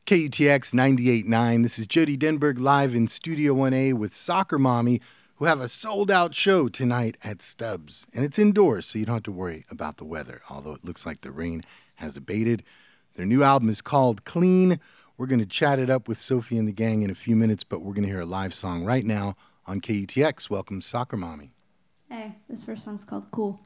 KUTX 98.9. This is Jody Denberg live in Studio 1A with Soccer Mommy, who have a sold-out show tonight at Stubbs. And it's indoors, so you don't have to worry about the weather, although it looks like the rain has abated. Their new album is called Clean. We're going to chat it up with Sophie and the gang in a few minutes, but we're going to hear a live song right now on KUTX. Welcome, Soccer Mommy. Hey, this first song's called Cool.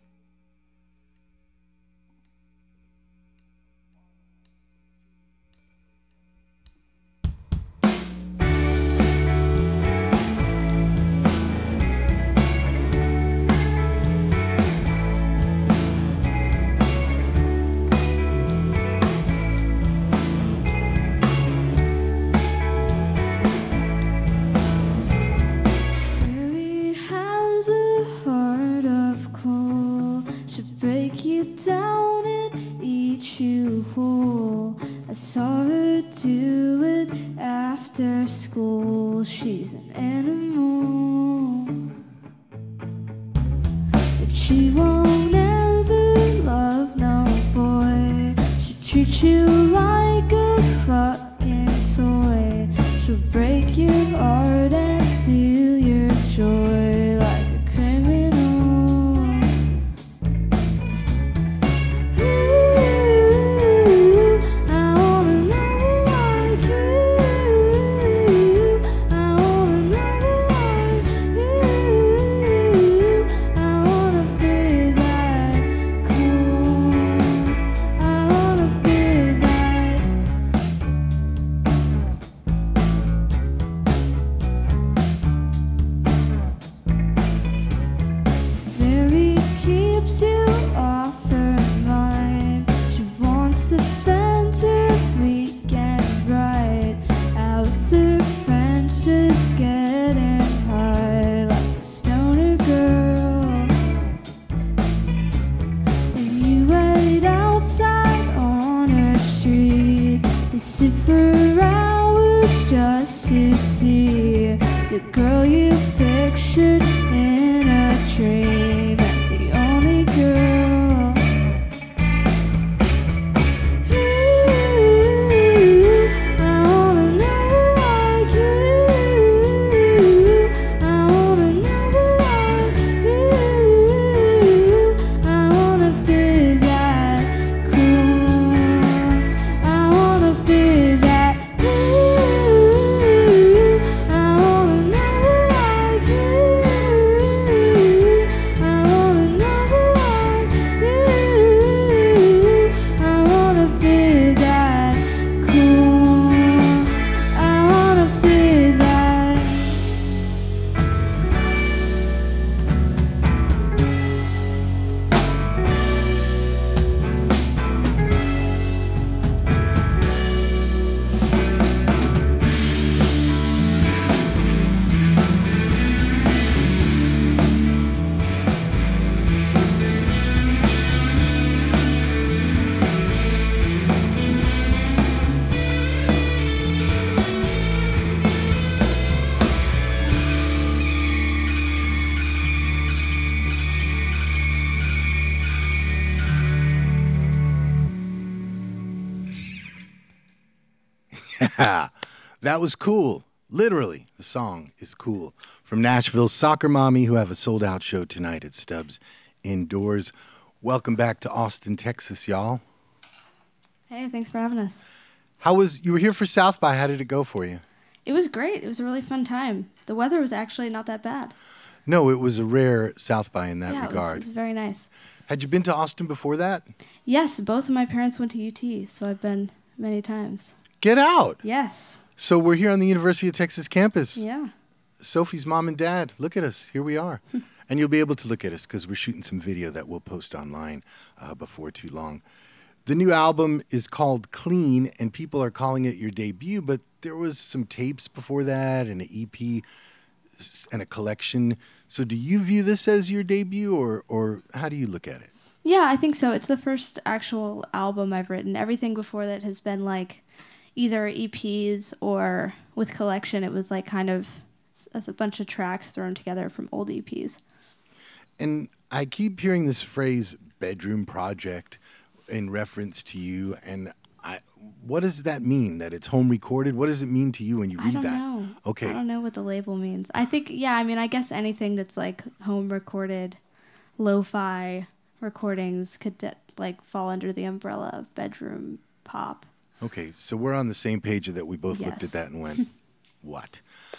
Down and eat you whole. I saw her do it after school. She's an animal, but she won't ever love no boy. She treats you like a fucking toy. She'll break your heart and steal your joy like a criminal. That was cool. Literally, the song is cool. From Nashville's Soccer Mommy, who have a sold-out show tonight at Stubbs indoors. Welcome back to Austin, Texas, y'all. Hey, thanks for having us. You were here for South by. How did it go for you? It was great. It was a really fun time. The weather was actually not that bad. No, it was a rare South by in that regard. It was very nice. Had you been to Austin before that? Yes, both of my parents went to UT, so I've been many times. Get out. Yes. So we're here on the University of Texas campus. Yeah. Sophie's mom and dad. Look at us. Here we are. And you'll be able to look at us because we're shooting some video that we'll post online before too long. The new album is called Clean, and people are calling it your debut, but there was some tapes before that and an EP and a collection. So do you view this as your debut, or how do you look at it? Yeah, I think so. It's the first actual album I've written. Everything before that has been like either EPs or with collection. It was like kind of a bunch of tracks thrown together from old EPs. And I keep hearing this phrase, bedroom project, in reference to you. And what does that mean? That it's home recorded? What does it mean to you when you read I don't that? know. Okay. I don't know what the label means. I think, yeah, I mean, I guess anything that's like home recorded, lo-fi recordings could like fall under the umbrella of bedroom pop. Okay, so we're on the same page that we both looked at Yes. that and went, what?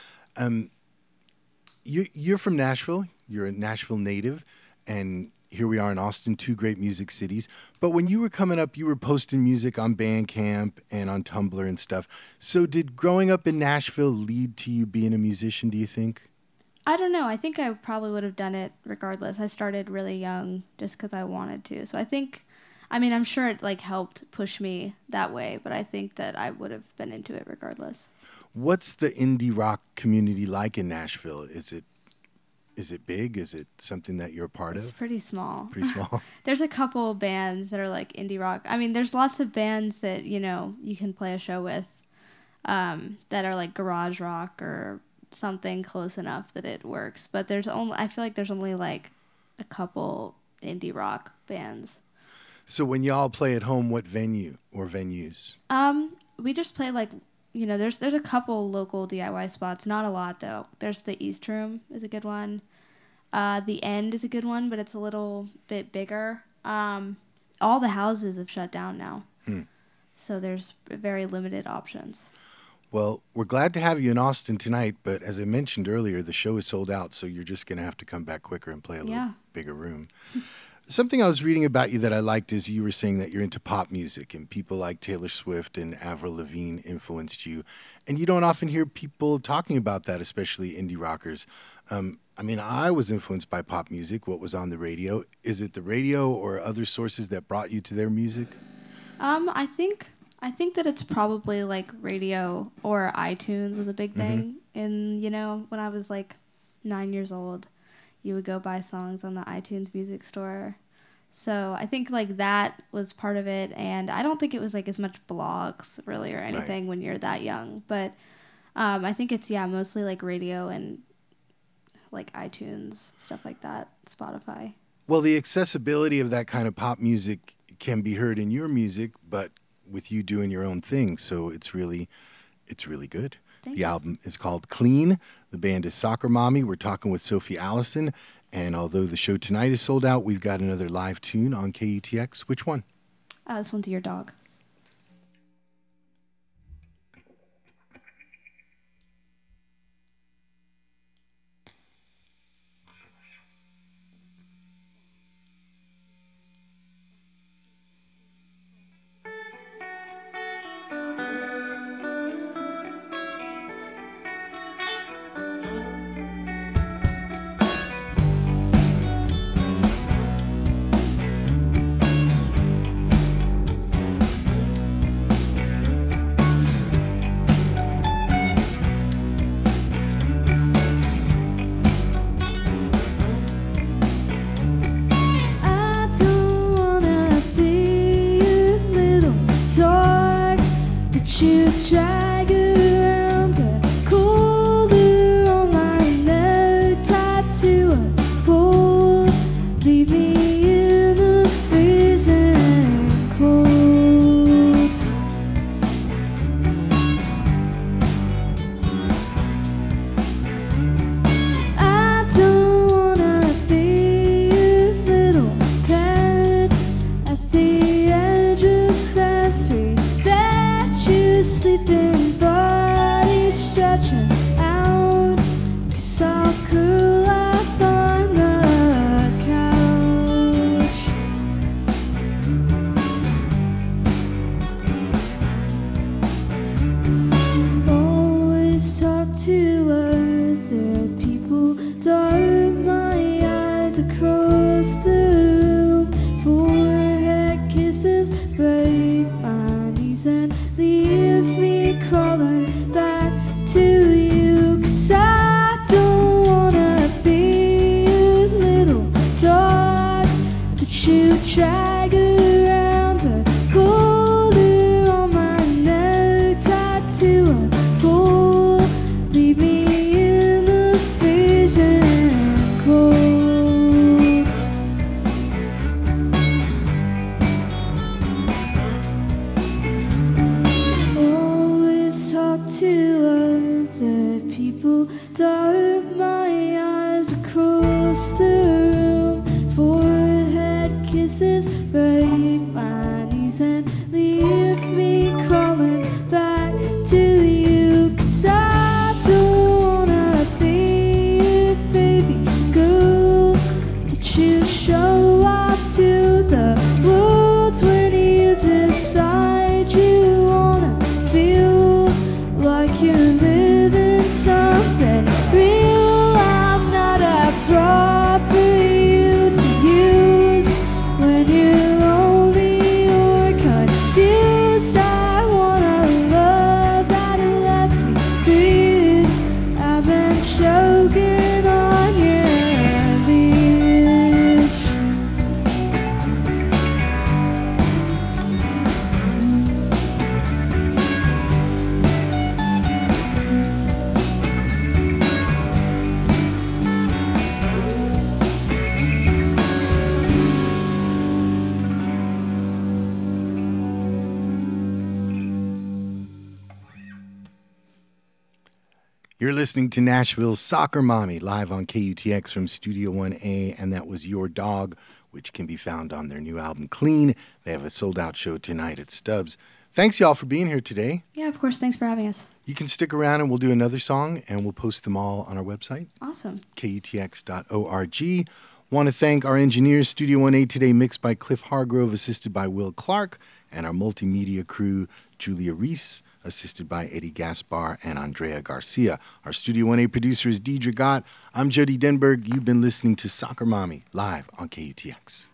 You're from Nashville. You're a Nashville native, and here we are in Austin, two great music cities. But when you were coming up, you were posting music on Bandcamp and on Tumblr and stuff. So did growing up in Nashville lead to you being a musician, do you think? I don't know. I think I probably would have done it regardless. I started really young just because I wanted to. So I think, I mean, I'm sure it like helped push me that way, but I think that I would have been into it regardless. What's the indie rock community like in Nashville? Is it big? Is it something that you're a part It's of? pretty small. Pretty small. There's a couple bands that are like indie rock. I mean, there's lots of bands that, you know, you can play a show with that are like garage rock or something close enough that it works. But I feel like there's only like a couple indie rock bands. So when y'all play at home, what venue or venues? We just play like, you know, there's a couple local DIY spots, not a lot though. There's the East Room is a good one. The End is a good one, but it's a little bit bigger. All the houses have shut down now. So there's very limited options. Well, we're glad to have you in Austin tonight, but as I mentioned earlier, the show is sold out, so you're just going to have to come back quicker and play a little bigger room. Something I was reading about you that I liked is you were saying that you're into pop music, and people like Taylor Swift and Avril Lavigne influenced you. And you don't often hear people talking about that, especially indie rockers. I mean, I was influenced by pop music, what was on the radio. Is it the radio or other sources that brought you to their music? I think that it's probably like radio or iTunes was a big thing. And, you know, when I was like 9 years old, you would go buy songs on the iTunes music store. So I think like that was part of it. And I don't think it was like as much blogs really or anything when you're that young. But I think it's, mostly like radio and like iTunes, stuff like that, Spotify. Well, the accessibility of that kind of pop music can be heard in your music, but with you doing your own thing, so it's really good. Thank The you. album is called Clean. The band is Soccer Mommy. We're talking with Sophie Allison, and although the show tonight is sold out, we've got another live tune on KETX. Which one? This one's Your Dog. I don't wanna be your little dog that you drag around a collar on my neck, tied to a pole. Leave me in the freezing cold. I don't wanna be your little pet at the edge of every bed. You sleeping body stretching out, 'cause I'll curl up on the couch. Always talk to other people, dart my eyes across the room. Forehead kisses break my knees and leave me crawling back to you. 'Cause I don't wanna be your little dog that you drag around a collar on my neck, tied to a pole. Leave me in the freezing cold. so dark, my eyes across the room. Forehead kisses break my knees and leave me crawling back to you. 'Cause I don't wanna be a baby girl that you show off to the world when you decide you wanna feel like you're living something real. I'm not a prop for you to use when you're lonely or confused. I want a love that lets me breathe. I've been choking on your leash. You're listening to Nashville's Soccer Mommy live on KUTX from Studio 1A, and that was Your Dog, which can be found on their new album Clean. They have a sold-out show tonight at Stubbs. Thanks, y'all, for being here today. Yeah, of course. Thanks for having us. You can stick around and we'll do another song, and we'll post them all on our website, Awesome. KUTX.org. Want to thank our engineers, Studio 1A today mixed by Cliff Hargrove, assisted by Will Clark, and our multimedia crew, Julia Reese, assisted by Eddie Gaspar and Andrea Garcia. Our Studio 1A producer is Deidre Gott. I'm Jody Denberg. You've been listening to Soccer Mommy live on KUTX.